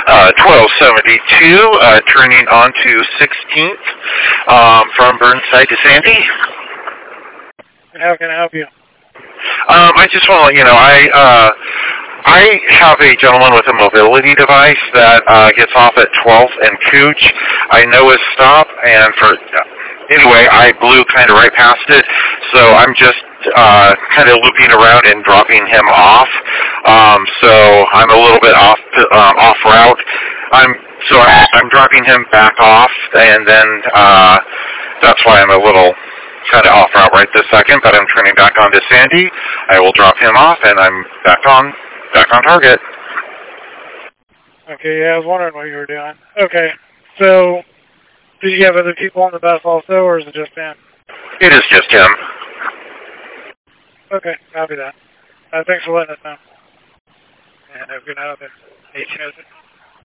1272, turning onto 16th, from Burnside to Sandy. How can I help you? I just want to let you know, I have a gentleman with a mobility device that gets off at 12th and Cooch. I know his stop, and anyway, I blew kind of right past it, so I'm just kind of looping around and dropping him off. So I'm a little bit off route. I'm dropping him back off, and then that's why I'm a little kind of off route right this second. But I'm turning back onto Sandy. I will drop him off, and I'm back on target. Okay, yeah, I was wondering what you were doing. Okay, so did you have other people on the bus also, or is it just him? It is just him. Okay, copy that. Thanks for letting us know. And have a good night.